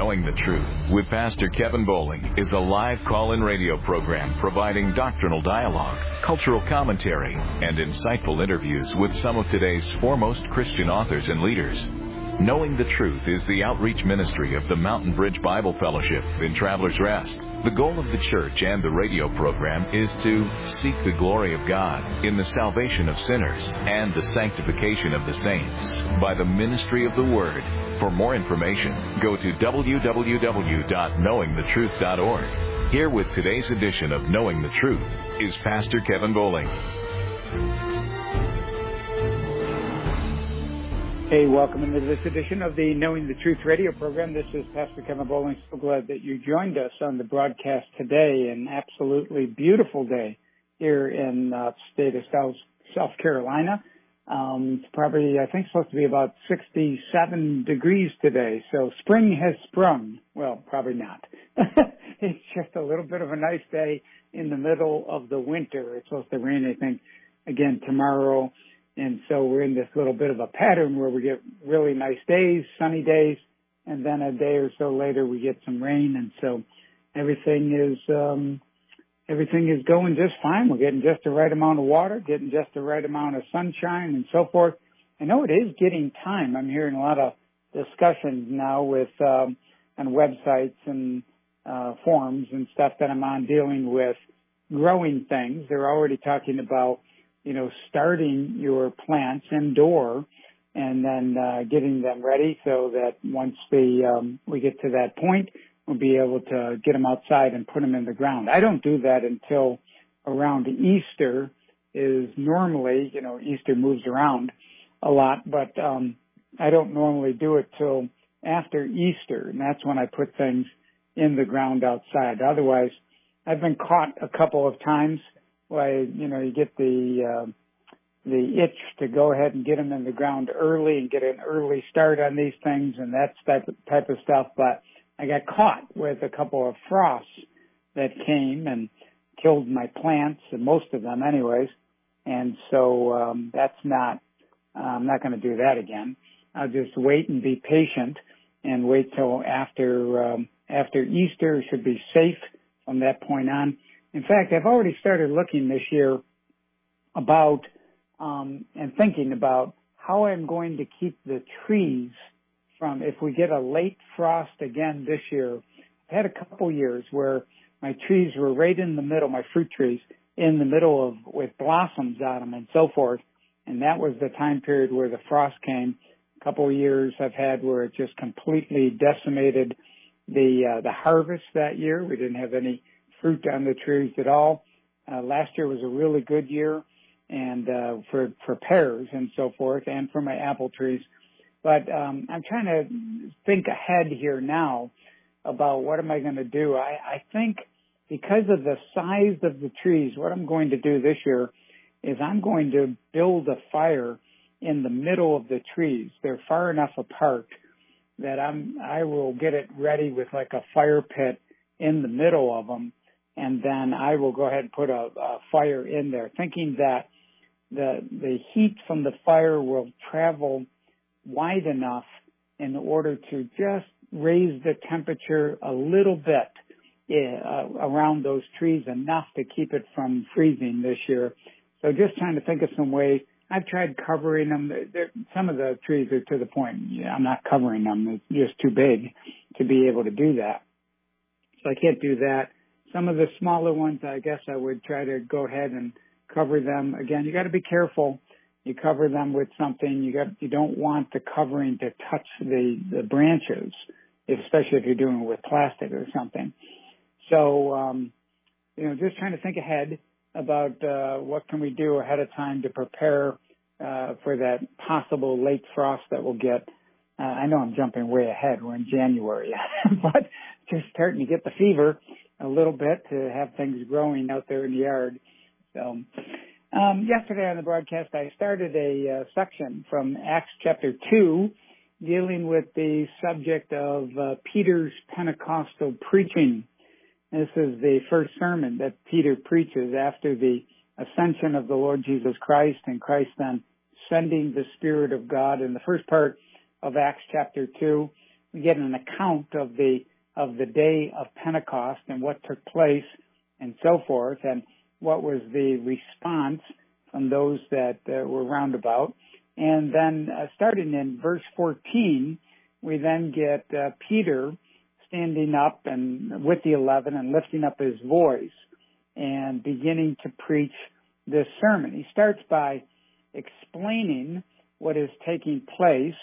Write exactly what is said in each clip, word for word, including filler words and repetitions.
Knowing the Truth with Pastor Kevin Bowling is a live call-in radio program providing doctrinal dialogue, cultural commentary, and insightful interviews with some of today's foremost Christian authors and leaders. Knowing the Truth is the outreach ministry of the Mountain Bridge Bible Fellowship in Travelers Rest. The goal of the church and the radio program is to seek the glory of God in the salvation of sinners and the sanctification of the saints by the ministry of the Word. For more information, go to w w w dot knowing the truth dot org. Here with today's edition of Knowing the Truth is Pastor Kevin Bowling. Hey, welcome into this edition of the Knowing the Truth radio program. This is Pastor Kevin Bowling. So glad that you joined us on the broadcast today. An absolutely beautiful day here in uh, the state of South, South Carolina. Um, it's probably, I think, supposed to be about sixty-seven degrees today. So spring has sprung. Well, probably not. It's just a little bit of a nice day in the middle of the winter. It's supposed to rain, I think, again tomorrow. And so we're in this little bit of a pattern where we get really nice days, sunny days, and then a day or so later we get some rain. And so everything is, um, everything is going just fine. We're getting just the right amount of water, getting just the right amount of sunshine and so forth. I know it is getting time. I'm hearing a lot of discussions now with, um, on websites and, uh, forums and stuff that I'm on dealing with growing things. They're already talking about, you know, starting your plants indoor and then uh, getting them ready so that once the um, we get to that point, we'll be able to get them outside and put them in the ground. I don't do that until around Easter. Is normally, you know, Easter moves around a lot, but um, I don't normally do it till after Easter, and that's when I put things in the ground outside. Otherwise, I've been caught a couple of times. Why, you know, you get the uh, the itch to go ahead and get them in the ground early and get an early start on these things and that type of, type of stuff. But I got caught with a couple of frosts that came and killed my plants, and most of them anyways. And so um, that's not, uh, I'm not going to do that again. I'll just wait and be patient and wait till after um, after Easter. It should be safe from that point on. In fact, I've already started looking this year about um, and thinking about how I'm going to keep the trees from, if we get a late frost again this year. I've had a couple years where my trees were right in the middle, my fruit trees, in the middle of, with blossoms on them and so forth. And that was the time period where the frost came. A couple of years I've had where it just completely decimated the uh, the harvest that year. We didn't have any fruit on the trees at all. Uh, last year was a really good year and uh, for for pears and so forth, and for my apple trees. But um, I'm trying to think ahead here now about what am I going to do. I, I think because of the size of the trees, what I'm going to do this year is I'm going to build a fire in the middle of the trees. They're far enough apart that I'm I will get it ready with like a fire pit in the middle of them. And then I will go ahead and put a, a fire in there, thinking that the the heat from the fire will travel wide enough in order to just raise the temperature a little bit uh, around those trees, enough to keep it from freezing this year. So just trying to think of some ways. I've tried covering them. They're, some of the trees are to the point, yeah, I'm not covering them. It's just too big to be able to do that. So I can't do that. Some of the smaller ones, I guess I would try to go ahead and cover them. Again, you got to be careful. You cover them with something. You got you don't want the covering to touch the the branches, especially if you're doing it with plastic or something. So, um, you know, just trying to think ahead about uh, what can we do ahead of time to prepare uh, for that possible late frost that we'll get. Uh, I know I'm jumping way ahead. We're in January, but just starting to get the fever a little bit to have things growing out there in the yard. So um, yesterday on the broadcast, I started a uh, section from Acts chapter two dealing with the subject of uh, Peter's Pentecostal preaching. This is the first sermon that Peter preaches after the ascension of the Lord Jesus Christ, and Christ then sending the Spirit of God. In the first part of Acts chapter two, we get an account of the of the day of Pentecost and what took place and so forth, and what was the response from those that uh, were round about. And then uh, starting in verse fourteen, we then get uh, Peter standing up and with the eleven and lifting up his voice and beginning to preach this sermon. He starts by explaining what is taking place,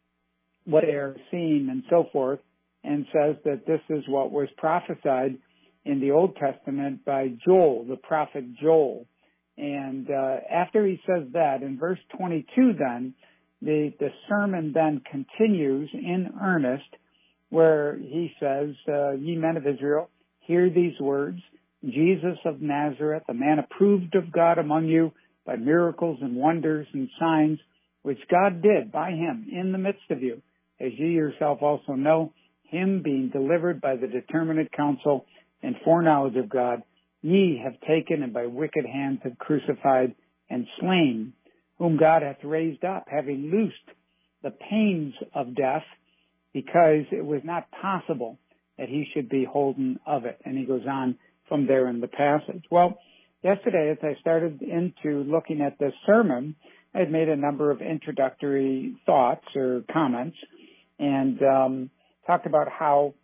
what they're seeing and so forth, and says that this is what was prophesied in the Old Testament by Joel, the prophet Joel. And uh, after he says that, in verse twenty-two then, the, the sermon then continues in earnest, where he says, uh, ye men of Israel, hear these words, Jesus of Nazareth, a man approved of God among you by miracles and wonders and signs, which God did by him in the midst of you, as ye yourself also know, him being delivered by the determinate counsel and foreknowledge of God, ye have taken and by wicked hands have crucified and slain, whom God hath raised up, having loosed the pains of death, because it was not possible that he should be holden of it. And he goes on from there in the passage. Well, yesterday as I started into looking at this sermon, I had made a number of introductory thoughts or comments and um, talked about how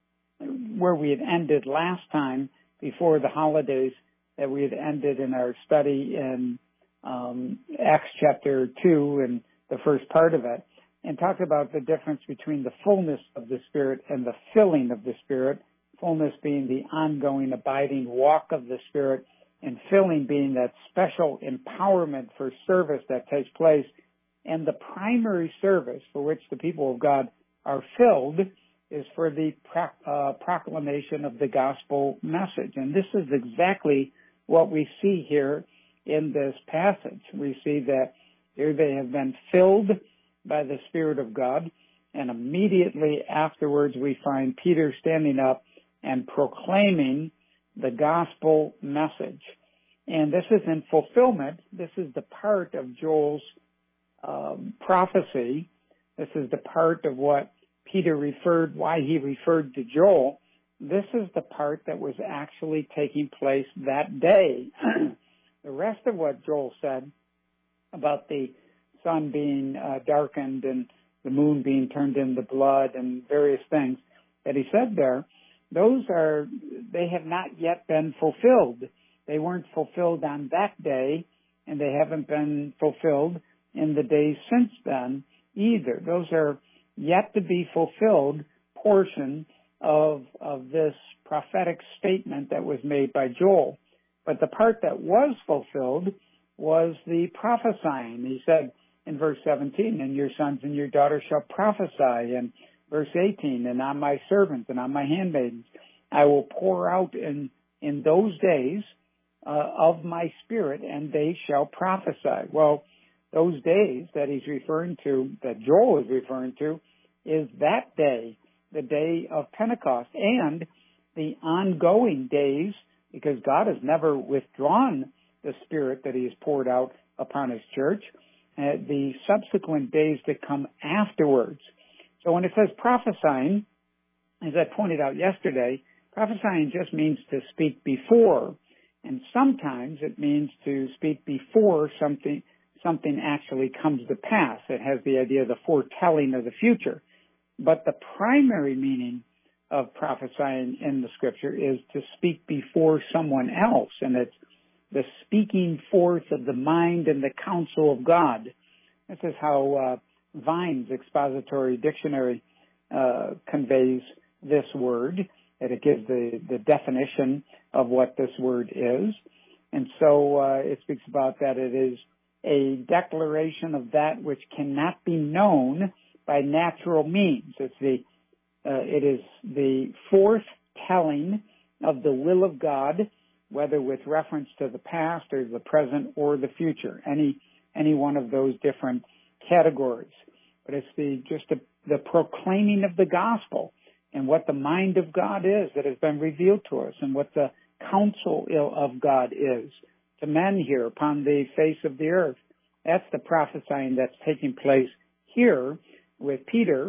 where we had ended last time before the holidays, that we had ended in our study in um, Acts chapter two and the first part of it, and talked about the difference between the fullness of the Spirit and the filling of the Spirit, fullness being the ongoing, abiding walk of the Spirit, and filling being that special empowerment for service that takes place. And the primary service for which the people of God are filled is for the pro- uh, proclamation of the gospel message. And this is exactly what we see here in this passage. We see that here they have been filled by the Spirit of God, and immediately afterwards we find Peter standing up and proclaiming the gospel message. And this is in fulfillment. This is the part of Joel's um, prophecy. This is the part of what Peter referred, why he referred to Joel. This is the part that was actually taking place that day. The rest of what Joel said about the sun being uh, darkened and the moon being turned into blood and various things that he said there, those are, they have not yet been fulfilled. They weren't fulfilled on that day, and they haven't been fulfilled in the days since then either. Those are yet to be fulfilled portion of, of this prophetic statement that was made by Joel. But the part that was fulfilled was the prophesying. He said in verse seventeen, and your sons and your daughters shall prophesy. And verse eighteen, and on my servants and on my handmaidens, I will pour out in, in those days uh, of my Spirit, and they shall prophesy. Well, those days that he's referring to, that Joel is referring to, is that day, the day of Pentecost, and the ongoing days, because God has never withdrawn the Spirit that he has poured out upon his church, uh, the subsequent days that come afterwards. So when it says prophesying, as I pointed out yesterday, prophesying just means to speak before, and sometimes it means to speak before something something actually comes to pass. It has the idea of the foretelling of the future. But the primary meaning of prophesying in the Scripture is to speak before someone else, and it's the speaking forth of the mind and the counsel of God. This is how uh, Vine's expository dictionary uh, conveys this word, that it gives the, the definition of what this word is. And so uh, it speaks about that it is a declaration of that which cannot be known by natural means. It's the, uh, it is the foretelling of the will of God, whether with reference to the past or the present or the future, any any one of those different categories. But it's the just the, the proclaiming of the gospel and what the mind of God is that has been revealed to us, and what the counsel of God is to men here upon the face of the earth. That's the prophesying that's taking place here with Peter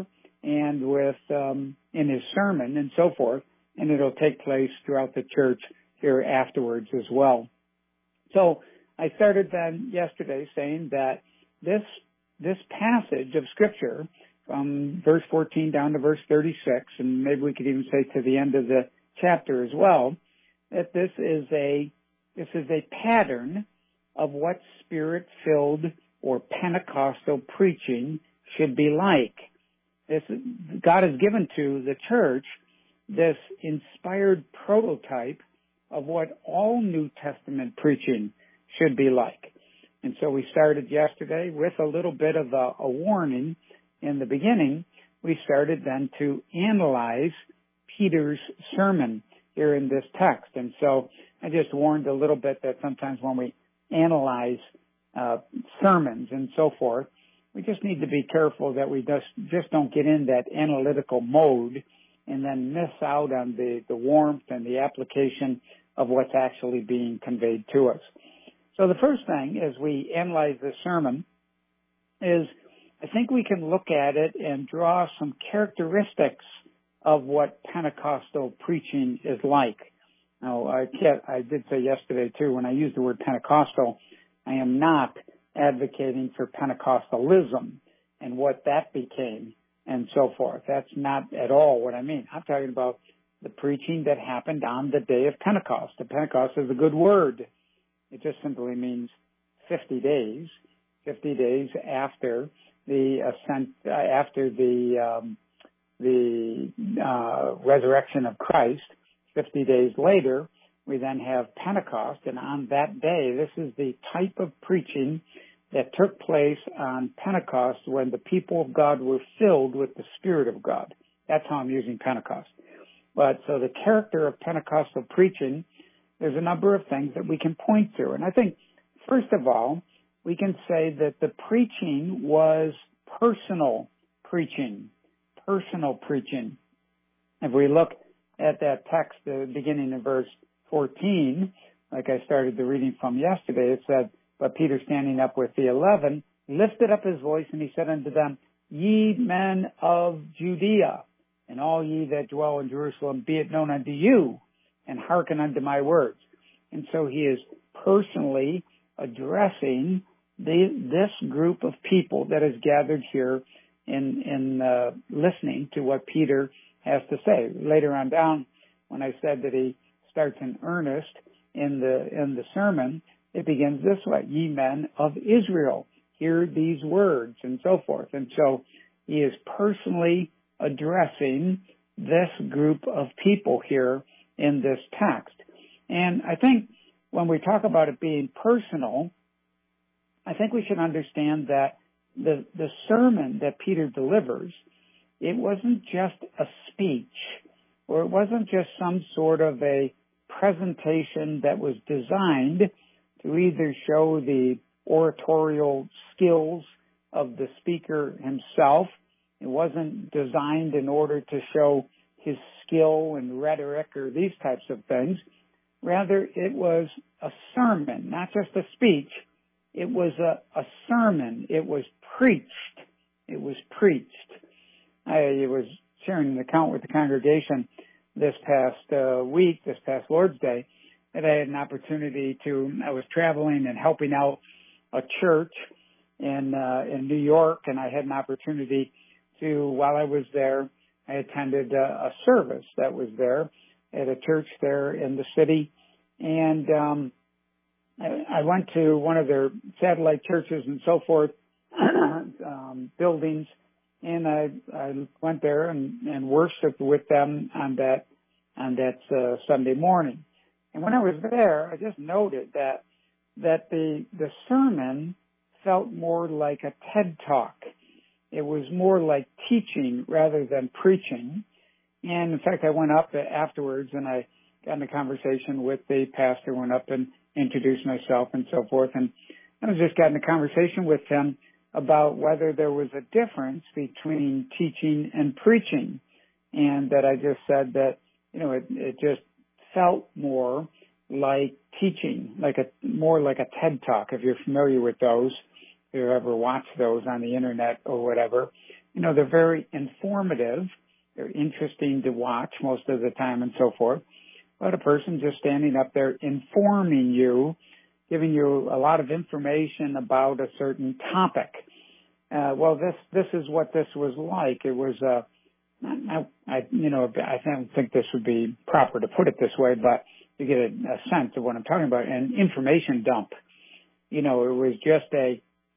and with um, in his sermon and so forth, and it'll take place throughout the church here afterwards as well. So I started then yesterday saying that this this passage of Scripture from verse fourteen down to verse thirty-six, and maybe we could even say to the end of the chapter as well, that this is a this is a pattern of what Spirit-filled or Pentecostal preaching should be like. This, God has given to the church this inspired prototype of what all New Testament preaching should be like. And so we started yesterday with a little bit of a, a warning in the beginning. We started then to analyze Peter's sermon here in this text. And so I just warned a little bit that sometimes when we analyze uh, sermons and so forth, we just need to be careful that we just, just don't get in that analytical mode and then miss out on the, the warmth and the application of what's actually being conveyed to us. So the first thing as we analyze this sermon is I think we can look at it and draw some characteristics of what Pentecostal preaching is like. Now, I, can't, I did say yesterday, too, when I use the word Pentecostal, I am not advocating for Pentecostalism and what that became and so forth. That's not at all what I mean. I'm talking about the preaching that happened on the day of Pentecost. The Pentecost is a good word. It just simply means fifty days, fifty days after the ascent, uh, after the um, the uh, resurrection of Christ. fifty days later, we then have Pentecost, and on that day, this is the type of preaching that took place on Pentecost when the people of God were filled with the Spirit of God. That's how I'm using Pentecost. But so the character of Pentecostal preaching, there's a number of things that we can point to. And I think, first of all, we can say that the preaching was personal preaching, personal preaching. If we look at that text, uh, beginning in verse fourteen, like I started the reading from yesterday, it said, "But Peter, standing up with the eleven, lifted up his voice, and he said unto them, Ye men of Judea, and all ye that dwell in Jerusalem, be it known unto you, and hearken unto my words." And so he is personally addressing the, this group of people that is gathered here in, in uh, listening to what Peter has to say. Later on down, when I said that he starts in earnest in the in the sermon, it begins this way: "Ye men of Israel, hear these words," and so forth. And so he is personally addressing this group of people here in this text. And I think when we talk about it being personal, I think we should understand that the the sermon that Peter delivers, it wasn't just a speech, or it wasn't just some sort of a presentation that was designed to either show the oratorial skills of the speaker himself. It wasn't designed in order to show his skill in rhetoric or these types of things. Rather, it was a sermon, not just a speech. It was a, a sermon. It was preached. It was preached. I was sharing an account with the congregation this past uh, week, this past Lord's Day, that I had an opportunity to, I was traveling and helping out a church in uh, in New York, and I had an opportunity to, while I was there, I attended a, a service that was there at a church there in the city, and um, I, I went to one of their satellite churches and so forth, um, buildings, and I, I went there and, and worshiped with them on that on that uh, Sunday morning. And when I was there, I just noted that that the the sermon felt more like a TED Talk. It was more like teaching rather than preaching. And in fact, I went up afterwards and I got in a conversation with the pastor, went up and introduced myself and so forth. And I was just got in a conversation with him about whether there was a difference between teaching and preaching. And that I just said that, you know, it, it just felt more like teaching, like a, more like a TED Talk, if you're familiar with those, if you ever watched those on the internet or whatever. you know, they're very informative. They're interesting to watch most of the time and so forth. But a person just standing up there informing you, giving you a lot of information about a certain topic. Uh, well, this, this is what this was like. It was, uh, I, I, you know, I don't think this would be proper to put it this way, but you get a, a sense of what I'm talking about, an information dump. You know, it was just a,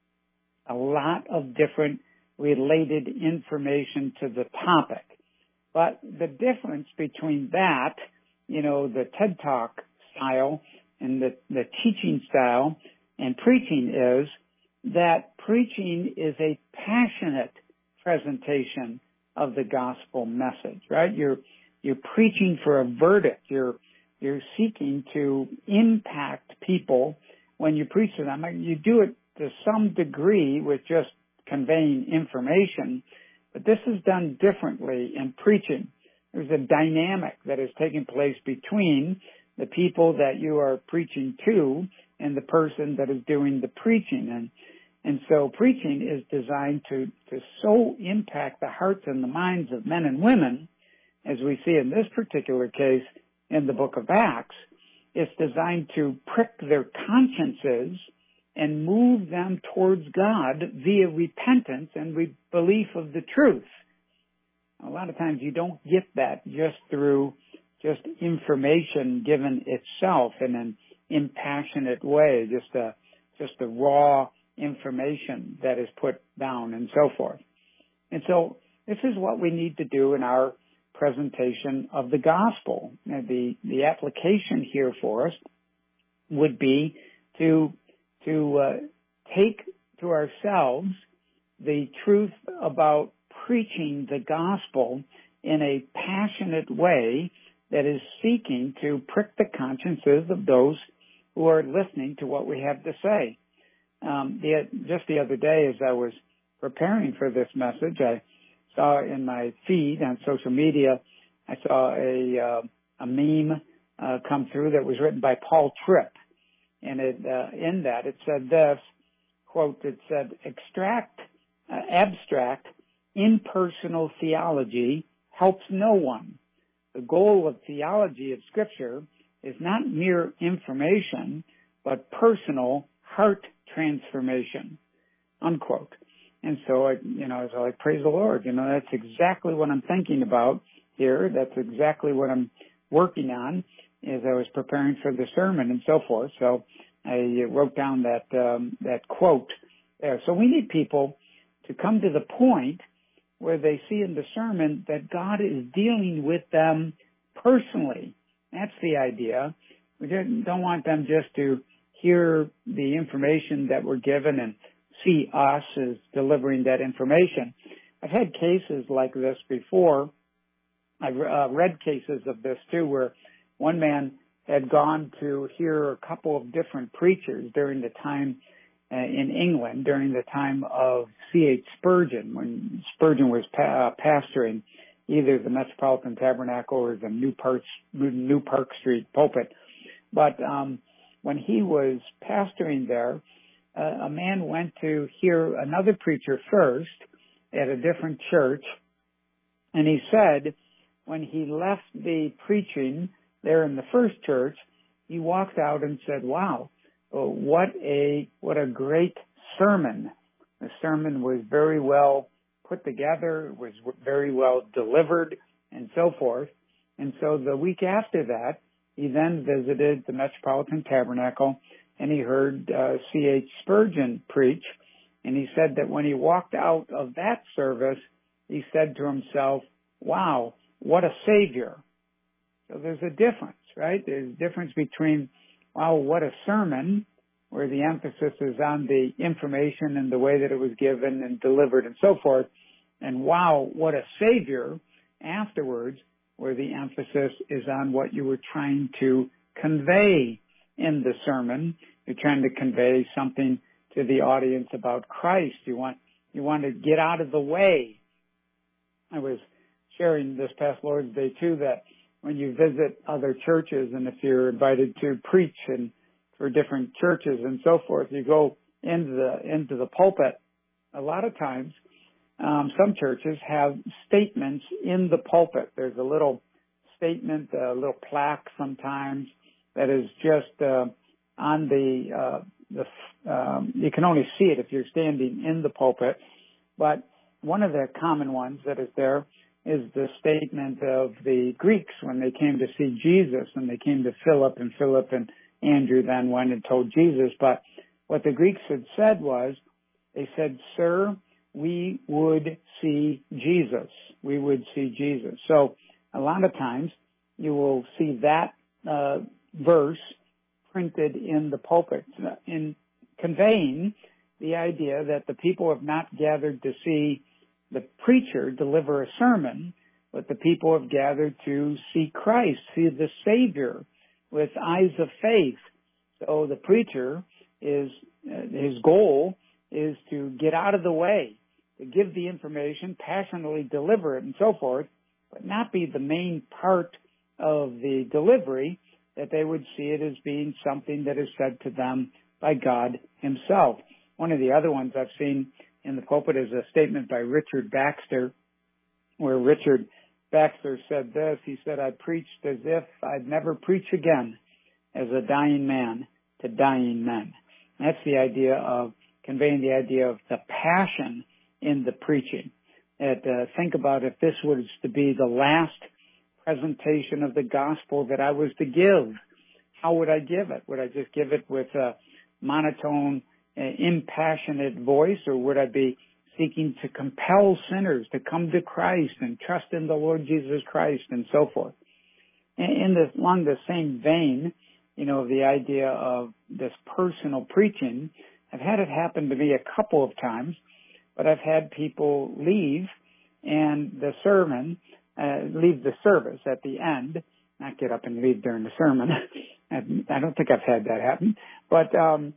a lot of different related information to the topic. But the difference between that, you know, the TED Talk style and the, the teaching style and preaching is that preaching is a passionate presentation of the gospel message, right? You're, you're preaching for a verdict. You're, you're seeking to impact people when you preach to them. You do it to some degree with just conveying information, but this is done differently in preaching. There's a dynamic that is taking place between the people that you are preaching to and the person that is doing the preaching. And and so preaching is designed to, to so impact the hearts and the minds of men and women, as we see in this particular case in the book of Acts. It's designed to prick their consciences and move them towards God via repentance and re- belief of the truth. A lot of times you don't get that just through just information given itself in an impassionate way, just a, just a raw information that is put down and so forth. And so this is what we need to do in our presentation of the gospel. Now, the, the application here for us would be to, to uh, take to ourselves the truth about preaching the gospel in a passionate way that is seeking to prick the consciences of those who are listening to what we have to say. Um, the, just the other day, as I was preparing for this message, I saw in my feed on social media, I saw a, uh, a meme uh, come through that was written by Paul Tripp. And it, uh, in that, it said this, quote, it said, extract, uh, abstract, impersonal theology helps no one. The goal of theology of Scripture is not mere information, but personal heart transformation, unquote. And so, I, you know, so I praise the Lord. You know, that's exactly what I'm thinking about here. That's exactly what I'm working on as I was preparing for the sermon and so forth. So I wrote down that um, that quote there. So we need people to come to the point where they see in the sermon that God is dealing with them personally. That's the idea. We don't want them just to hear the information that we're given and see us as delivering that information. I've had cases like this before. I've uh, read cases of this too, where one man had gone to hear a couple of different preachers during the time uh, in England, during the time of C H Spurgeon, when Spurgeon was pa- uh, pastoring either the Metropolitan Tabernacle or the New Park, New Park Street pulpit. But um, when he was pastoring there, uh, a man went to hear another preacher first at a different church, and he said when he left the preaching there in the first church, he walked out and said, wow, oh, what a what a great sermon. The sermon was very well put together, was very well delivered, and so forth. And so the week after that, he then visited the Metropolitan Tabernacle, and he heard uh, C H Spurgeon preach. And he said that when he walked out of that service, he said to himself, wow, what a Savior. So there's a difference, right? There's a difference between, wow, what a sermon, where the emphasis is on the information and the way that it was given and delivered and so forth, and wow, what a Savior afterwards, where the emphasis is on what you were trying to convey in the sermon. You're trying to convey something to the audience about Christ. You want, you want to get out of the way. I was sharing this past Lord's Day too that when you visit other churches and if you're invited to preach and for different churches and so forth, you go into the, into the pulpit. A lot of times um, some churches have statements in the pulpit. There's a little statement, a little plaque sometimes that is just uh, on the, uh, the um, you can only see it if you're standing in the pulpit. But one of the common ones that is there is the statement of the Greeks when they came to see Jesus, and they came to Philip, and Philip and Andrew then went and told Jesus. But what the Greeks had said was, they said, "Sir, we would see Jesus. We would see Jesus." So a lot of times you will see that uh, verse printed in the pulpit, in conveying the idea that the people have not gathered to see the preacher deliver a sermon, but the people have gathered to see Christ, see the Savior with eyes of faith. So the preacher is, uh, his goal is to get out of the way, to give the information, passionately deliver it and so forth, but not be the main part of the delivery, that they would see it as being something that is said to them by God himself. One of the other ones I've seen in the pulpit is a statement by Richard Baxter, where Richard Baxter said this. He said, "I preached as if I'd never preach again, as a dying man to dying men." And that's the idea of conveying the idea of the passion in the preaching. And uh, think about if this was to be the last presentation of the gospel that I was to give, how would I give it? Would I just give it with a monotone, impassionate voice, or would I be seeking to compel sinners to come to Christ and trust in the Lord Jesus Christ and so forth? In the, along the same vein, you know, the idea of this personal preaching, I've had it happen to me a couple of times, but I've had people leave and the sermon, uh, leave the service at the end, not get up and leave during the sermon. I don't think I've had that happen, but, um,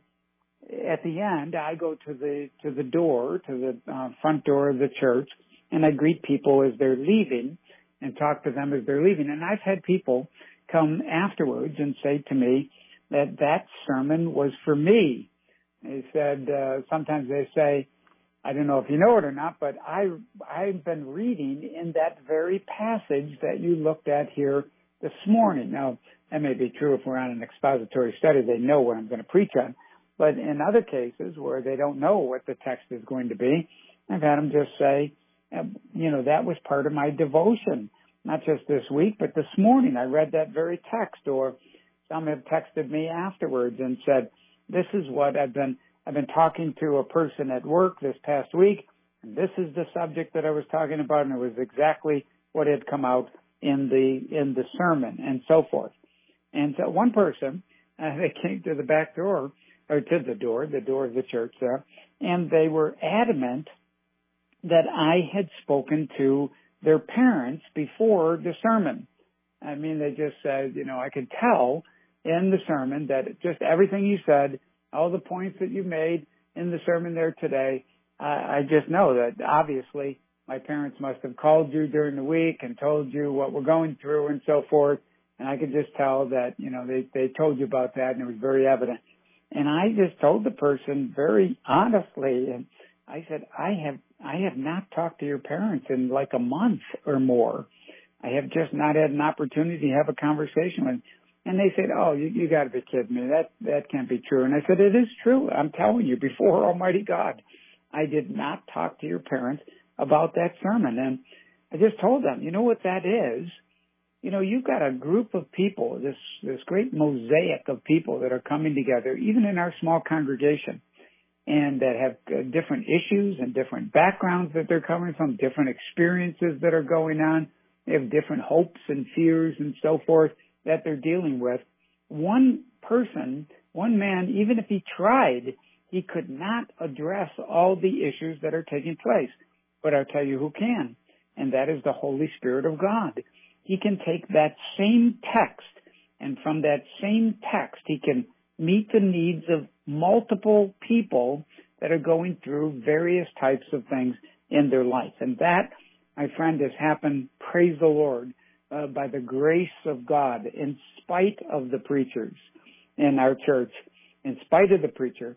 at the end, I go to the to the door, to the uh, front door of the church, and I greet people as they're leaving and talk to them as they're leaving. And I've had people come afterwards and say to me that that sermon was for me. They said, uh, sometimes they say, I don't know if you know it or not, but I, I've been reading in that very passage that you looked at here this morning. Now, that may be true if we're on an expository study. They know what I'm going to preach on. But in other cases where they don't know what the text is going to be, I've had them just say, you know, that was part of my devotion, not just this week, but this morning I read that very text. Or some have texted me afterwards and said, this is what I've been, I've been talking to a person at work this past week, and this is the subject that I was talking about, and it was exactly what had come out in the, in the sermon, and so forth. And so one person, uh, they came to the back door, or to the door, the door of the church there, and they were adamant that I had spoken to their parents before the sermon. I mean, they just said, you know, I could tell in the sermon that just everything you said, all the points that you made in the sermon there today, uh, I just know that obviously my parents must have called you during the week and told you what we're going through and so forth, and I could just tell that, you know, they, they told you about that, and it was very evident. And I just told the person very honestly, and I said, I have, I have not talked to your parents in like a month or more. I have just not had an opportunity to have a conversation with them. And they said, oh, you, you got to be kidding me. That, that can't be true. And I said, it is true. I'm telling you, before Almighty God, I did not talk to your parents about that sermon. And I just told them, you know what that is? You know, you've got a group of people, this, this great mosaic of people that are coming together, even in our small congregation, and that have uh, different issues and different backgrounds that they're coming from, different experiences that are going on. They have different hopes and fears and so forth that they're dealing with. One person, one man, even if he tried, he could not address all the issues that are taking place. But I'll tell you who can, and that is the Holy Spirit of God. He can take that same text, and from that same text, he can meet the needs of multiple people that are going through various types of things in their life. And that, my friend, has happened, praise the Lord, uh, by the grace of God, in spite of the preachers in our church, in spite of the preacher.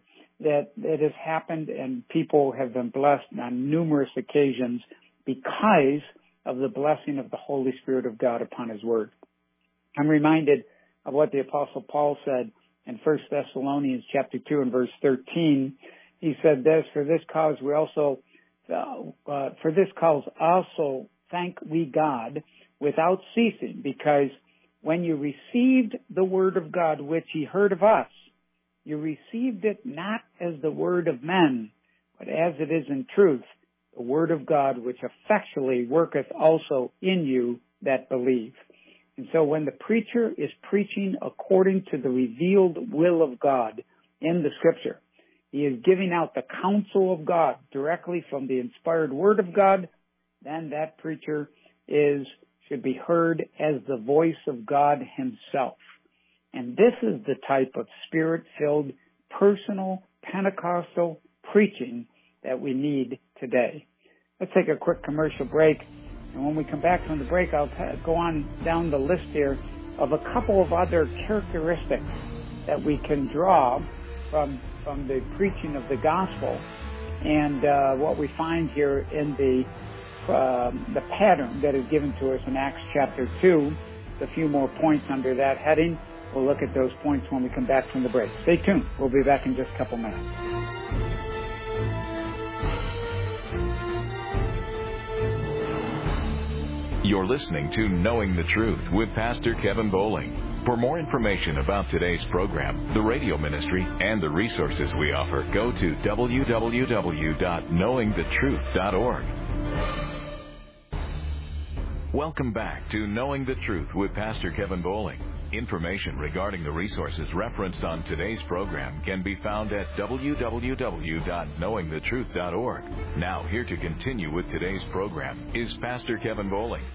that it has happened and people have been blessed on numerous occasions because of the blessing of the Holy Spirit of God upon His Word. I'm reminded of what the Apostle Paul said in First Thessalonians chapter two and verse thirteen. He said this, for this cause we also, uh, uh, for this cause also thank we God without ceasing, because when you received the word of God which ye heard of us, you received it not as the word of men, but as it is in truth, the word of God which effectually worketh also in you that believe. And so when the preacher is preaching according to the revealed will of God in the Scripture, he is giving out the counsel of God directly from the inspired word of God, then that preacher is should be heard as the voice of God Himself. And this is the type of Spirit-filled, personal, Pentecostal preaching that we need today. Let's take a quick commercial break. And when we come back from the break, I'll t- go on down the list here of a couple of other characteristics that we can draw from from the preaching of the gospel, and uh, what we find here in the uh, the pattern that is given to us in Acts chapter two. A few more points under that heading. We'll look at those points when we come back from the break. Stay tuned. We'll be back in just a couple minutes. You're listening to Knowing the Truth with Pastor Kevin Bowling. For more information about today's program, the radio ministry, and the resources we offer, go to w w w dot knowing the truth dot org. Welcome back to Knowing the Truth with Pastor Kevin Bowling. Information regarding the resources referenced on today's program can be found at w w w dot knowing the truth dot org. Now, here to continue with today's program is Pastor Kevin Bowling.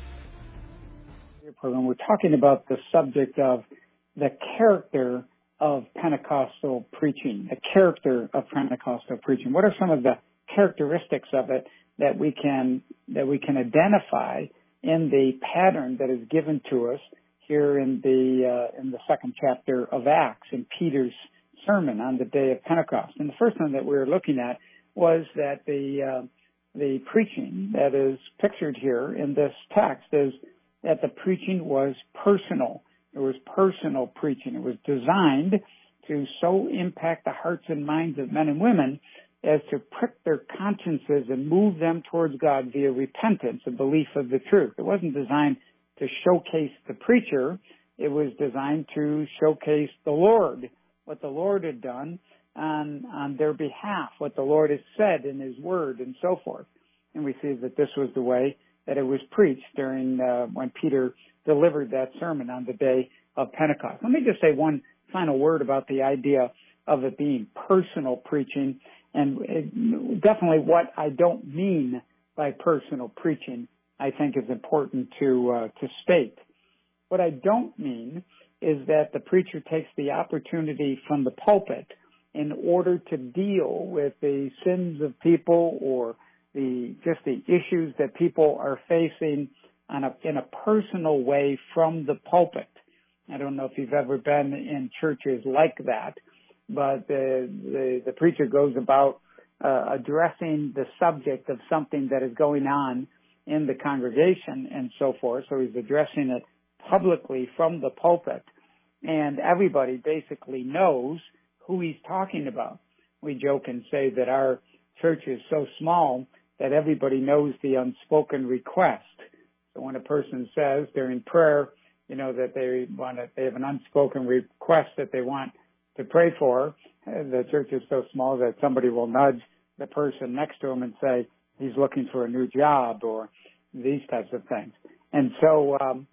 We're talking about the subject of the character of Pentecostal preaching, the character of Pentecostal preaching. What are some of the characteristics of it that we can that we can identify in the pattern that is given to us here in the uh, in the second chapter of Acts, in Peter's sermon on the day of Pentecost? And the first one that we were looking at was that the uh, the preaching that is pictured here in this text is that the preaching was personal. It was personal preaching. It was designed to so impact the hearts and minds of men and women as to prick their consciences and move them towards God via repentance and belief of the truth. It wasn't designed to showcase the preacher. It was designed to showcase the Lord, what the Lord had done on, on their behalf, what the Lord has said in His Word and so forth. And we see that this was the way that it was preached during uh, when Peter delivered that sermon on the day of Pentecost. Let me just say one final word about the idea of it being personal preaching, and it, definitely what I don't mean by personal preaching, I think is important to uh, to state. What I don't mean is that the preacher takes the opportunity from the pulpit in order to deal with the sins of people or the just the issues that people are facing on a, in a personal way from the pulpit. I don't know if you've ever been in churches like that, but the the, the preacher goes about uh, addressing the subject of something that is going on in the congregation and so forth. So he's addressing it publicly from the pulpit, and everybody basically knows who he's talking about. We joke and say that our church is so small that everybody knows the unspoken request. So when a person says during prayer, you know, that they want to, they have an unspoken request that they want to pray for, the church is so small that somebody will nudge the person next to him and say, he's looking for a new job or these types of things. And so, um,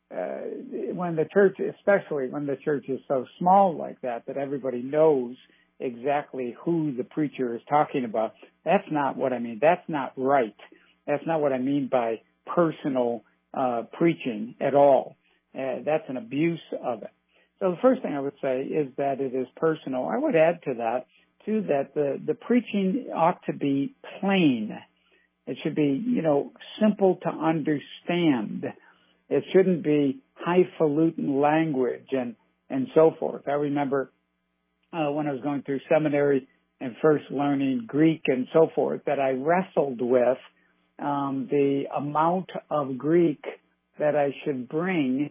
uh, when the church, especially when the church is so small like that, that everybody knows exactly who the preacher is talking about, that's not what I mean. That's not right. That's not what I mean by personal uh, preaching at all. Uh, that's an abuse of it. So the first thing I would say is that it is personal. I would add to that, too, that the, the preaching ought to be plain. It should be, you know, simple to understand. It shouldn't be highfalutin language and, and so forth. I remember uh, when I was going through seminary and first learning Greek and so forth that I wrestled with um, the amount of Greek that I should bring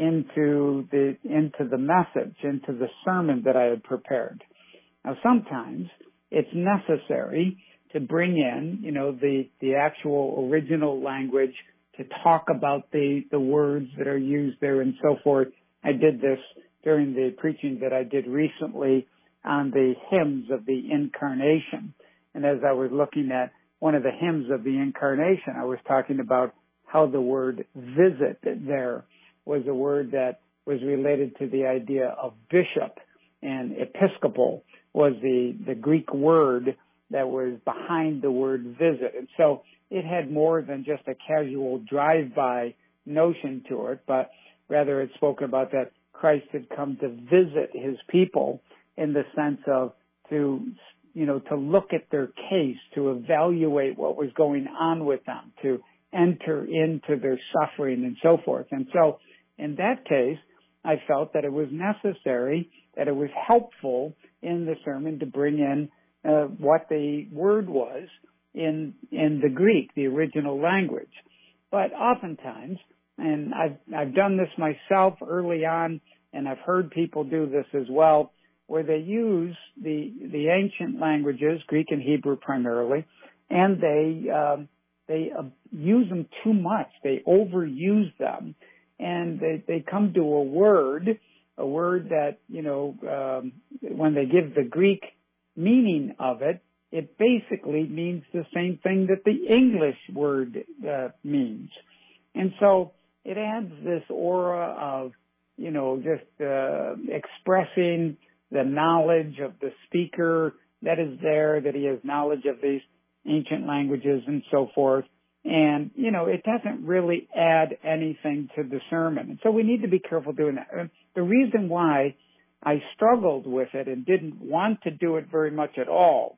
into the into the message, into the sermon that I had prepared. Now, sometimes it's necessary to bring in, you know, the the actual original language to talk about the the words that are used there and so forth. I did this during the preaching that I did recently on the hymns of the Incarnation. And as I was looking at one of the hymns of the Incarnation, I was talking about how the word visit there was a word that was related to the idea of bishop, and episcopal was the, the Greek word that was behind the word visit. And so it had more than just a casual drive-by notion to it, but rather it spoke about that Christ had come to visit his people in the sense of to, you know, to look at their case, to evaluate what was going on with them, to enter into their suffering and so forth. And so in that case, I felt that it was necessary, that it was helpful in the sermon to bring in uh, what the word was in in the Greek, the original language. But oftentimes, and I've I've done this myself early on, and I've heard people do this as well, where they use the the ancient languages, Greek and Hebrew primarily, and they um, they uh, use them too much. They overuse them, and they they come to a word, a word that, you know, um, when they give the Greek meaning of it, it basically means the same thing that the English word uh, means. And so it adds this aura of, you know, just uh, expressing the knowledge of the speaker that is there, that he has knowledge of these ancient languages and so forth. And, you know, it doesn't really add anything to the sermon. And so we need to be careful doing that. And the reason why I struggled with it and didn't want to do it very much at all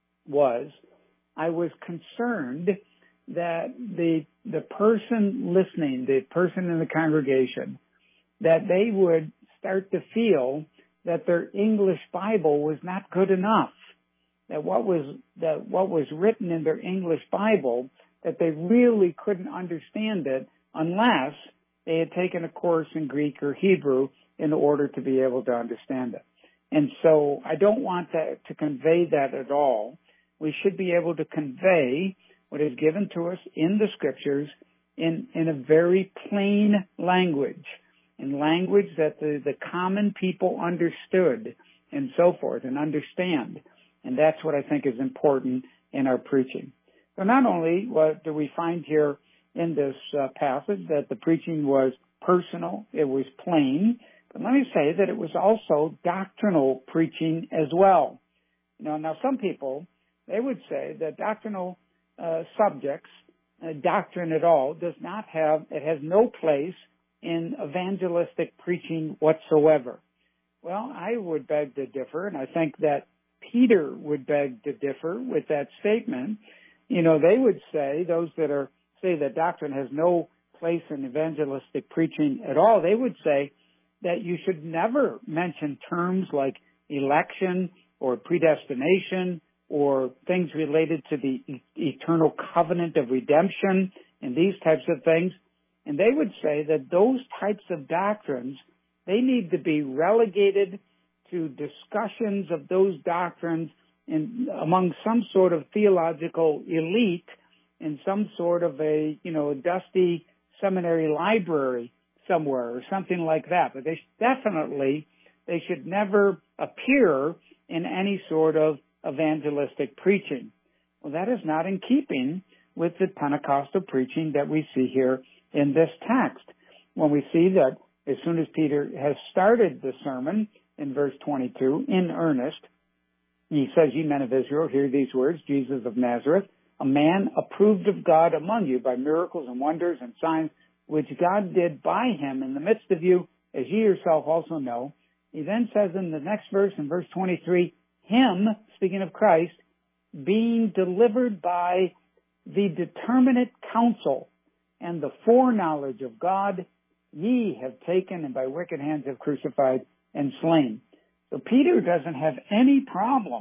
was I was concerned that the the person listening, the person in the congregation, that they would start to feel that their English Bible was not good enough, that what was that what was written in their English Bible, that they really couldn't understand it unless they had taken a course in Greek or Hebrew in order to be able to understand it. And so I don't want that to convey that at all. We should be able to convey what is given to us in the scriptures in, in a very plain language, in language that the, the common people understood and so forth and understand. And that's what I think is important in our preaching. So not only what do we find here in this uh, passage that the preaching was personal, it was plain, but let me say that it was also doctrinal preaching as well. You know, now some people, they would say that doctrinal uh, subjects, uh, doctrine at all, does not have, it has no place in evangelistic preaching whatsoever. Well, I would beg to differ, and I think that Peter would beg to differ with that statement. You know, they would say, those that are, say that doctrine has no place in evangelistic preaching at all, they would say that you should never mention terms like election or predestination or things related to the e- eternal covenant of redemption and these types of things. And they would say that those types of doctrines, they need to be relegated to discussions of those doctrines in, among some sort of theological elite in some sort of a, you know, a dusty seminary library somewhere or something like that. But they sh- definitely, they should never appear in any sort of evangelistic preaching. Well, that is not in keeping with the Pentecostal preaching that we see here in this text. When we see that as soon as Peter has started the sermon in verse twenty-two, in earnest, he says, "Ye men of Israel, hear these words, Jesus of Nazareth, a man approved of God among you by miracles and wonders and signs, which God did by him in the midst of you, as ye yourself also know." He then says in the next verse, in verse twenty-three, him, speaking of Christ, being delivered by the determinate counsel and the foreknowledge of God, ye have taken and by wicked hands have crucified and slain. So Peter doesn't have any problem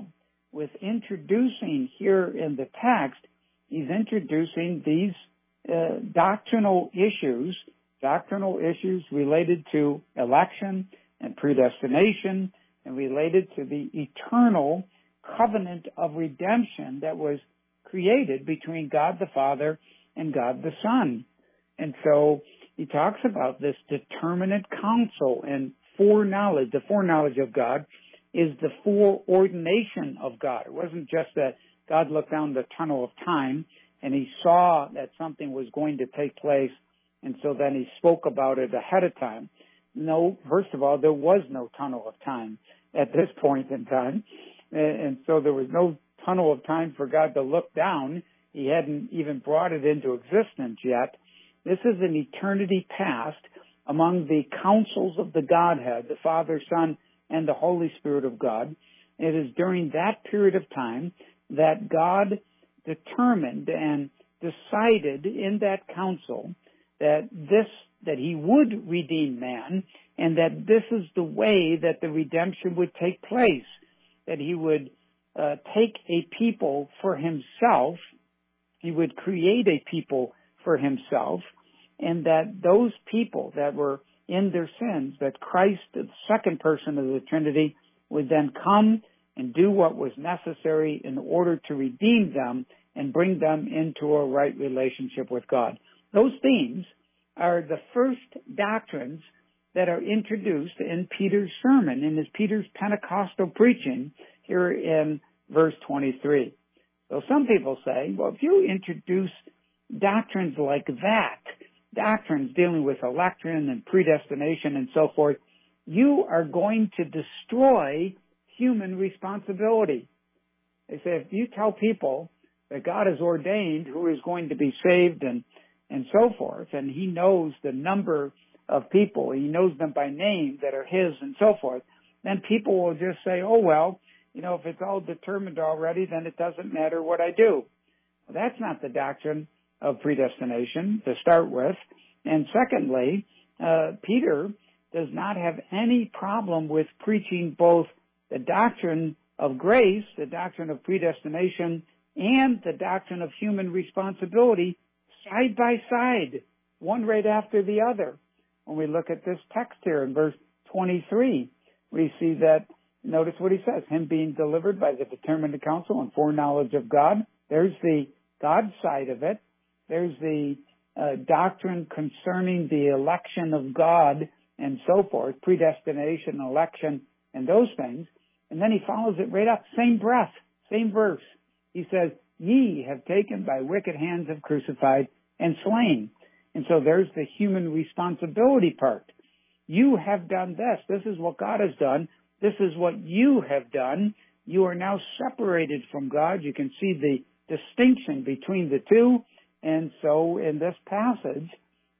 with introducing here in the text, he's introducing these uh, doctrinal issues, doctrinal issues related to election and predestination and related to the eternal covenant of redemption that was created between God the Father and God the Son. And so he talks about this determinate counsel and foreknowledge. The foreknowledge of God is the foreordination of God. It wasn't just that God looked down the tunnel of time and he saw that something was going to take place, and so then he spoke about it ahead of time. No, first of all, there was no tunnel of time at this point in time, and so there was no tunnel of time for God to look down. He hadn't even brought it into existence yet. This is an eternity past among the councils of the Godhead, the Father, Son, and the Holy Spirit of God. It is during that period of time that God determined and decided in that council that this, that he would redeem man, and that this is the way that the redemption would take place, that he would uh, take a people for himself, he would create a people for himself, and that those people that were in their sins, that Christ, the second person of the Trinity, would then come and do what was necessary in order to redeem them and bring them into a right relationship with God. Those themes are the first doctrines that are introduced in Peter's sermon, in his Peter's Pentecostal preaching here in verse twenty-three. So some people say, well, if you introduce doctrines like that, doctrines dealing with election and predestination and so forth, you are going to destroy human responsibility. They say, if you tell people that God has ordained who is going to be saved and, and so forth, and he knows the number of people, he knows them by name that are his and so forth, then people will just say, oh, well, you know, if it's all determined already, then it doesn't matter what I do. Well, that's not the doctrine of predestination to start with. And secondly, uh, Peter does not have any problem with preaching both the doctrine of grace, the doctrine of predestination, and the doctrine of human responsibility side by side, one right after the other. When we look at this text here in verse twenty-three, we see that, notice what he says, him being delivered by the determined counsel and foreknowledge of God. There's the God side of it. There's the uh, doctrine concerning the election of God and so forth, predestination, election, and those things. And then he follows it right up, same breath, same verse. He says, ye have taken by wicked hands have crucified and slain. And so there's the human responsibility part. You have done this. This is what God has done. This is what you have done. You are now separated from God. You can see the distinction between the two. And so in this passage,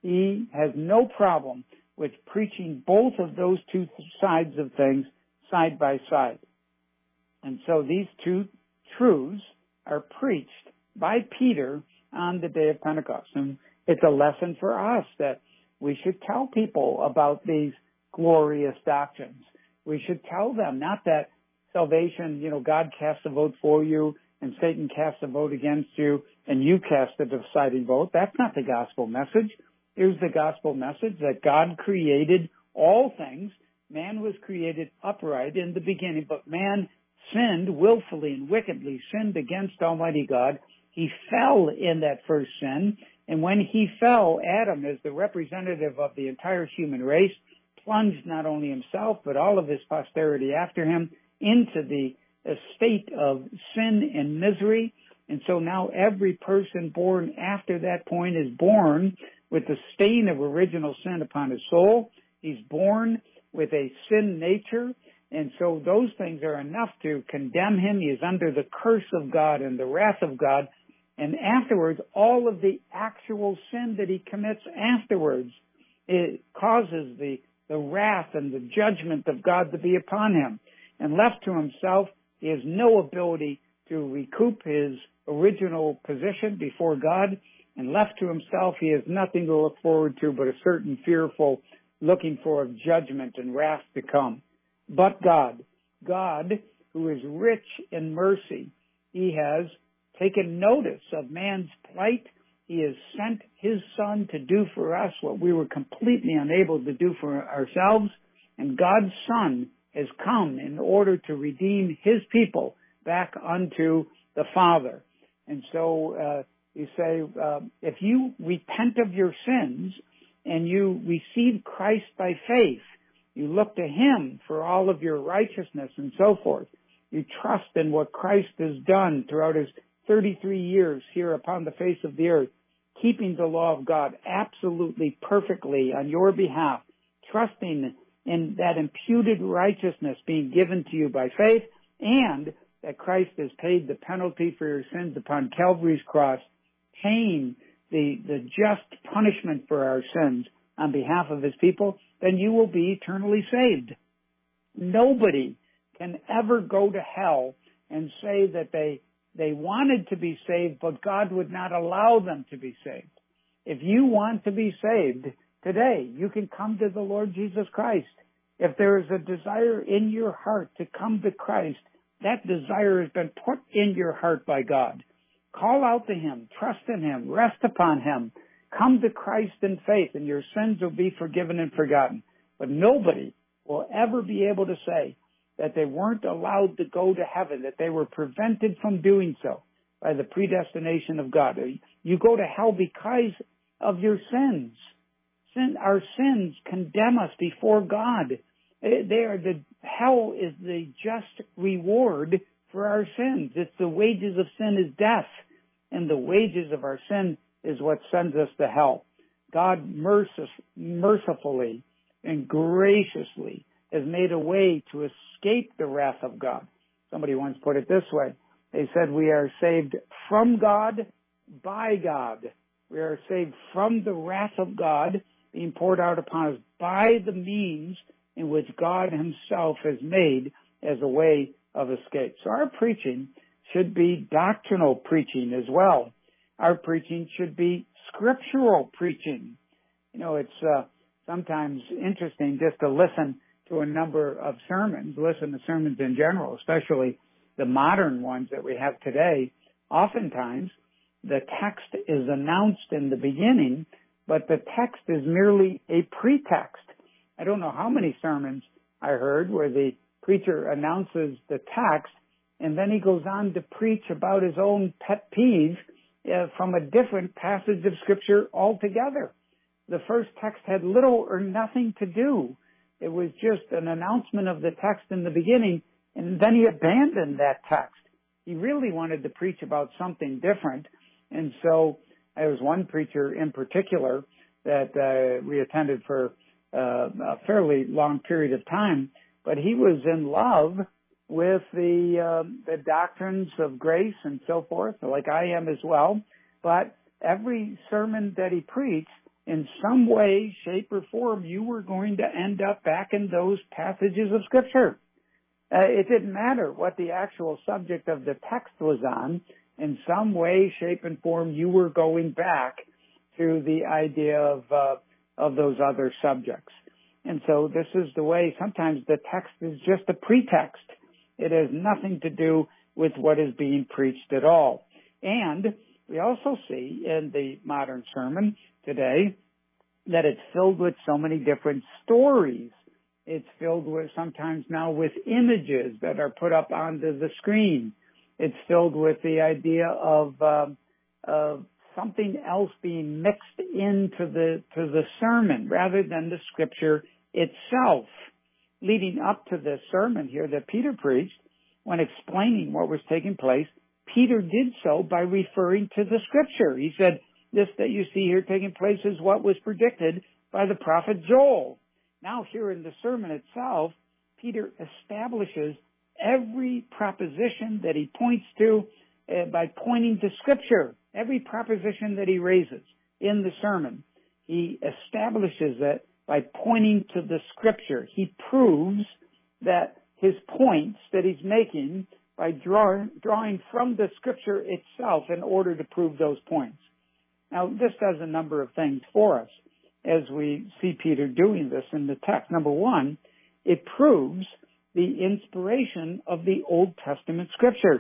he has no problem with preaching both of those two sides of things side by side. And so these two truths are preached by Peter on the day of Pentecost. And it's a lesson for us that we should tell people about these glorious doctrines. We should tell them, not that salvation, you know, God casts a vote for you and Satan casts a vote against you and you cast the deciding vote. That's not the gospel message. Here's the gospel message that God created all things. Man was created upright in the beginning, but man sinned willfully and wickedly, sinned against Almighty God. He fell in that first sin. And when he fell, Adam, as the representative of the entire human race, plunged not only himself, but all of his posterity after him into the state of sin and misery. And so now every person born after that point is born with the stain of original sin upon his soul. He's born with a sin nature. And so those things are enough to condemn him. He is under the curse of God and the wrath of God. And afterwards, all of the actual sin that he commits afterwards, it causes the, the wrath and the judgment of God to be upon him. And left to himself, he has no ability to recoup his original position before God. And left to himself, he has nothing to look forward to but a certain fearful looking for of judgment and wrath to come. But God, God, who is rich in mercy. He has taken notice of man's plight. He has sent his Son to do for us what we were completely unable to do for ourselves. And God's Son has come in order to redeem his people back unto the Father. And so uh, you say, uh, if you repent of your sins and you receive Christ by faith, you look to him for all of your righteousness and so forth. You trust in what Christ has done throughout his thirty-three years here upon the face of the earth, keeping the law of God absolutely perfectly on your behalf, trusting in that imputed righteousness being given to you by faith, and that Christ has paid the penalty for your sins upon Calvary's cross, paying the, the just punishment for our sins on behalf of his people, then you will be eternally saved. Nobody can ever go to hell and say that they they wanted to be saved, but God would not allow them to be saved. If you want to be saved today, you can come to the Lord Jesus Christ. If there is a desire in your heart to come to Christ, that desire has been put in your heart by God. Call out to him, trust in him, rest upon him. Come to Christ in faith, and your sins will be forgiven and forgotten. But nobody will ever be able to say that they weren't allowed to go to heaven, that they were prevented from doing so by the predestination of God. You go to hell because of your sins. Sin, our sins condemn us before God. They are the, hell is the just reward for our sins. It's the wages of sin is death, and the wages of our sin is what sends us to hell. God mercif- mercifully and graciously has made a way to escape the wrath of God. Somebody once put it this way. They said we are saved from God by God. We are saved from the wrath of God being poured out upon us by the means in which God himself has made as a way of escape. So our preaching should be doctrinal preaching as well. Our preaching should be scriptural preaching. You know, it's uh, sometimes interesting just to listen to a number of sermons, listen to sermons in general, especially the modern ones that we have today. Oftentimes, the text is announced in the beginning, but the text is merely a pretext. I don't know how many sermons I heard where the preacher announces the text, and then he goes on to preach about his own pet peeve uh, from a different passage of Scripture altogether. The first text had little or nothing to do. It was just an announcement of the text in the beginning, and then he abandoned that text. He really wanted to preach about something different, and so there was one preacher in particular that uh, we attended for uh, a fairly long period of time, but he was in love with the uh, the doctrines of grace and so forth, like I am as well. But every sermon that he preached, in some way, shape, or form, you were going to end up back in those passages of Scripture. Uh, it didn't matter what the actual subject of the text was on. In some way, shape, and form, you were going back to the idea of uh, of those other subjects. And so this is the way sometimes the text is just a pretext. It has nothing to do with what is being preached at all. And we also see in the modern sermon today that it's filled with so many different stories. It's filled with sometimes now with images that are put up onto the screen. It's filled with the idea of, uh, of something else being mixed into the to the sermon rather than the Scripture itself. Leading up to this sermon here that Peter preached, when explaining what was taking place, Peter did so by referring to the Scripture. He said, this that you see here taking place is what was predicted by the prophet Joel. Now here in the sermon itself, Peter establishes every proposition that he points to uh, by pointing to Scripture. Every proposition that he raises in the sermon, he establishes it by pointing to the Scripture. He proves that his points that he's making by drawing, drawing from the Scripture itself in order to prove those points. Now, this does a number of things for us as we see Peter doing this in the text. Number one, it proves the inspiration of the Old Testament scriptures.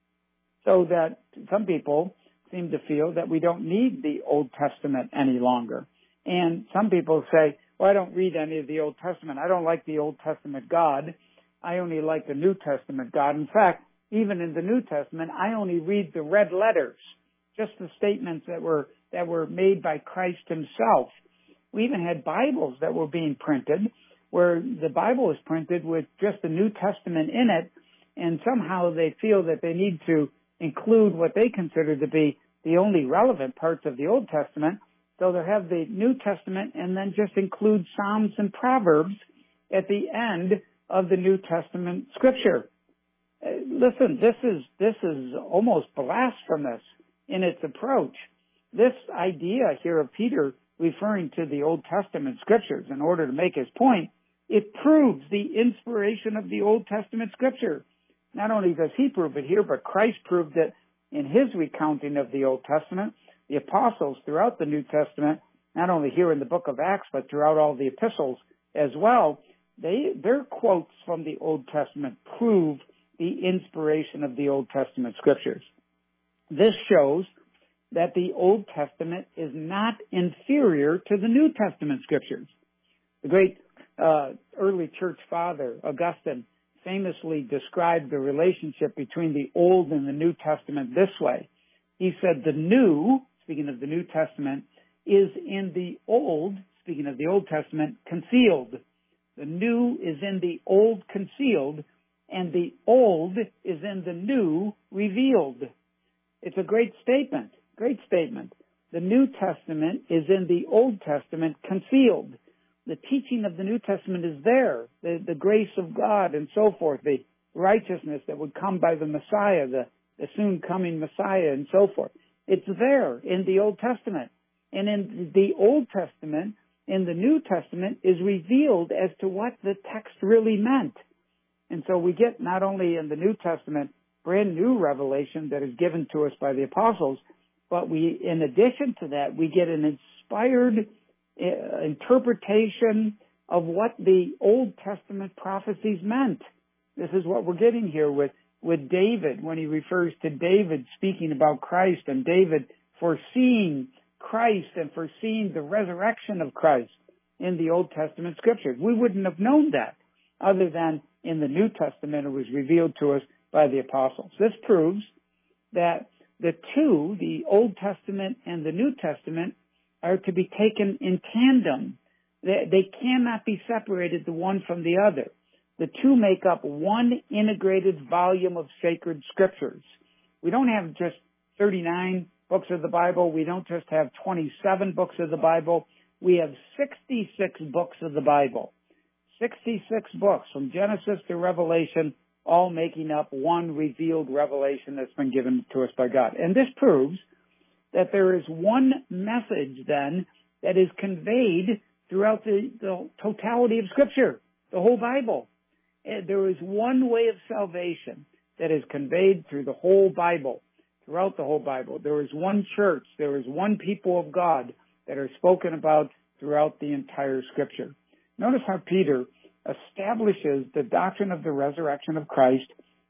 So that some people seem to feel that we don't need the Old Testament any longer. And some people say, well, I don't read any of the Old Testament. I don't like the Old Testament God. I only like the New Testament God. In fact, even in the New Testament, I only read the red letters, just the statements that were that were made by Christ himself. We even had Bibles that were being printed where the Bible is printed with just the New Testament in it, and somehow they feel that they need to include what they consider to be the only relevant parts of the Old Testament. So they'll have the New Testament and then just include Psalms and Proverbs at the end of the New Testament scripture. Uh, listen, this is this is almost blasphemous in its approach. This idea here of Peter referring to the Old Testament scriptures in order to make his point, it proves the inspiration of the Old Testament scripture. Not only does he prove it here, but Christ proved it in his recounting of the Old Testament. The apostles throughout the New Testament, not only here in the book of Acts, but throughout all the epistles as well, they, their quotes from the Old Testament prove the inspiration of the Old Testament scriptures. This shows that the Old Testament is not inferior to the New Testament scriptures. The great uh, early church father, Augustine, famously described the relationship between the Old and the New Testament this way. He said the New, speaking of the New Testament, is in the Old, speaking of the Old Testament, concealed. The New is in the Old concealed, and the Old is in the New revealed. It's a great statement, great statement. The New Testament is in the Old Testament concealed. The teaching of the New Testament is there, the, the grace of God and so forth, the righteousness that would come by the Messiah, the, the soon coming Messiah and so forth. It's there in the Old Testament. And in the Old Testament, in the New Testament, is revealed as to what the text really meant. And so we get not only in the New Testament brand new revelation that is given to us by the apostles, but we, in addition to that, we get an inspired uh, interpretation of what the Old Testament prophecies meant. This is what we're getting here with, with David when he refers to David speaking about Christ and David foreseeing Christ and foreseeing the resurrection of Christ in the Old Testament scriptures. We wouldn't have known that other than in the New Testament it was revealed to us by the apostles. This proves that the two, the Old Testament and the New Testament, are to be taken in tandem. They, they cannot be separated the one from the other. The two make up one integrated volume of sacred scriptures. We don't have just thirty-nine books of the Bible. We don't just have twenty-seven books of the Bible. We have sixty-six books of the Bible. sixty-six books from Genesis to Revelation, all making up one revealed revelation that's been given to us by God. And this proves that there is one message then that is conveyed throughout the, the totality of Scripture, the whole Bible. And there is one way of salvation that is conveyed through the whole Bible, throughout the whole Bible. There is one church, there is one people of God that are spoken about throughout the entire Scripture. Notice how Peter establishes the doctrine of the resurrection of Christ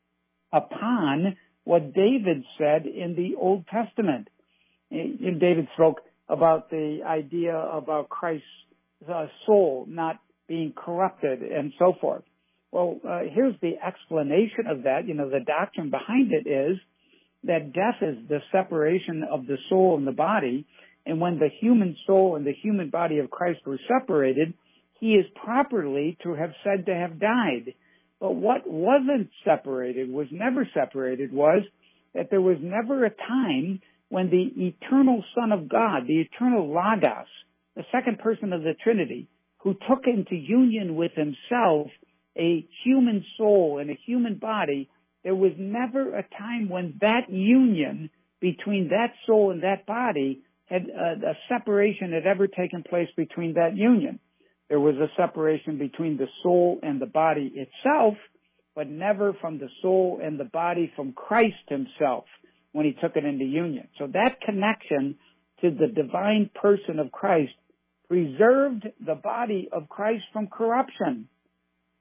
upon what David said in the Old Testament. And David spoke about the idea about Christ's uh, soul not being corrupted and so forth. Well, uh, here's the explanation of that. You know, the doctrine behind it is that death is the separation of the soul and the body, and when the human soul and the human body of Christ were separated, he is properly to have said to have died. But what wasn't separated, was never separated, was that there was never a time when the eternal Son of God, the eternal Logos, the second person of the Trinity, who took into union with himself a human soul and a human body, there was never a time when that union between that soul and that body had uh, a separation had ever taken place between that union. There was a separation between the soul and the body itself, but never from the soul and the body from Christ himself when he took it into union. So that connection to the divine person of Christ preserved the body of Christ from corruption.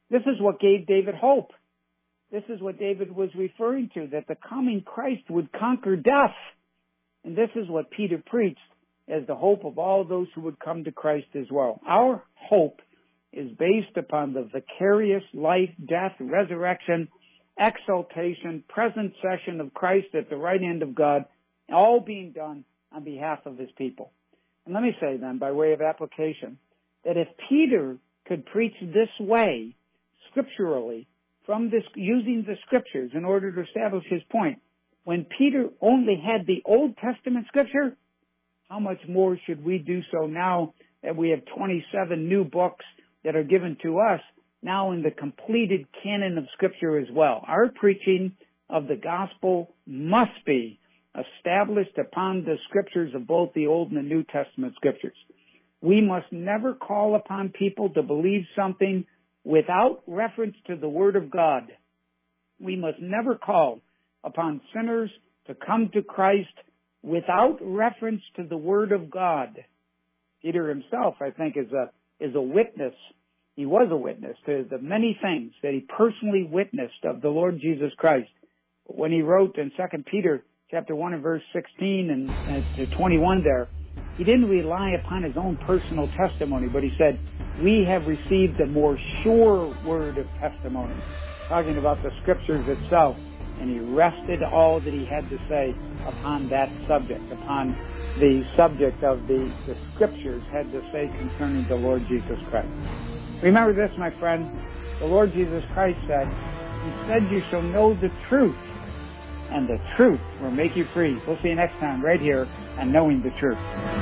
This is what gave David hope. This is what David was referring to, that the coming Christ would conquer death. And this is what Peter preached as the hope of all those who would come to Christ as well. Our hope is based upon the vicarious life, death, resurrection, exaltation, present session of Christ at the right hand of God, all being done on behalf of his people. And let me say then, by way of application, that if Peter could preach this way, scripturally, from this, using the scriptures in order to establish his point, when Peter only had the Old Testament scripture, how much more should we do so now that we have twenty-seven new books that are given to us now in the completed canon of scripture as well? Our preaching of the gospel must be established upon the scriptures of both the Old and the New Testament scriptures. We must never call upon people to believe something without reference to the Word of God. We must never call upon sinners to come to Christ without reference to the Word of God. Peter himself, I think, is a is a witness. He was a witness to the many things that he personally witnessed of the Lord Jesus Christ. When he wrote in Second Peter chapter one and verse sixteen and, and to twenty-one there, he didn't rely upon his own personal testimony, but he said, we have received a more sure word of testimony, talking about the scriptures itself, and he rested all that he had to say upon that subject, upon the subject of the, the scriptures had to say concerning the Lord Jesus Christ. Remember this, my friend, the Lord Jesus Christ said, he said you shall know the truth, and the truth will make you free. We'll see you next time right here on Knowing the Truth.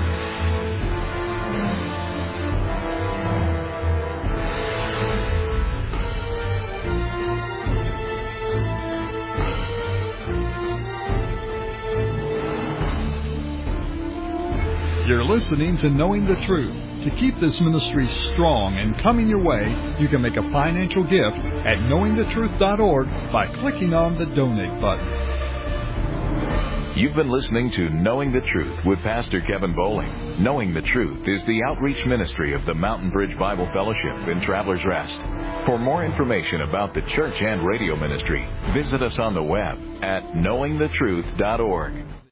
You're listening to Knowing the Truth. To keep this ministry strong and coming your way, you can make a financial gift at knowing the truth dot org by clicking on the Donate button. You've been listening to Knowing the Truth with Pastor Kevin Bowling. Knowing the Truth is the outreach ministry of the Mountain Bridge Bible Fellowship in Travelers Rest. For more information about the church and radio ministry, visit us on the web at knowing the truth dot org.